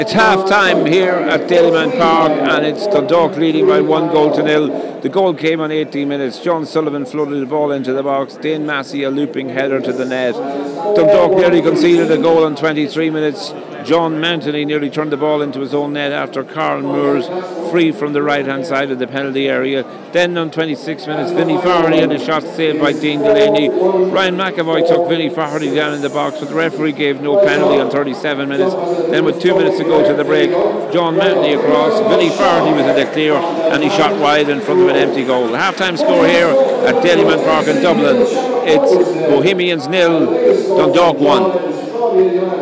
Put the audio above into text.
It's half time here at Dalymount Park and it's Dundalk leading by 1-0. The goal came on 18 minutes. John Sullivan floated the ball into the box. Dane Massey a looping header to the net. Dundalk nearly conceded a goal on 23 minutes. John Mantony nearly turned the ball into his own net after Carl Moores free from the right hand side of the penalty area. Then on 26 minutes Vinnie Farrelly had a shot saved by Dean Delaney. Ryan McAvoy took Vinnie Farrelly down in the box, but the referee gave no penalty on 37 minutes. Then with 2 minutes to go to the break, John Mantony across, Vinnie Farrelly was in the clear and he shot wide in front of an empty goal. The half-time score here at Dalymount Park in Dublin, it's Bohemians 0, Dundalk 1.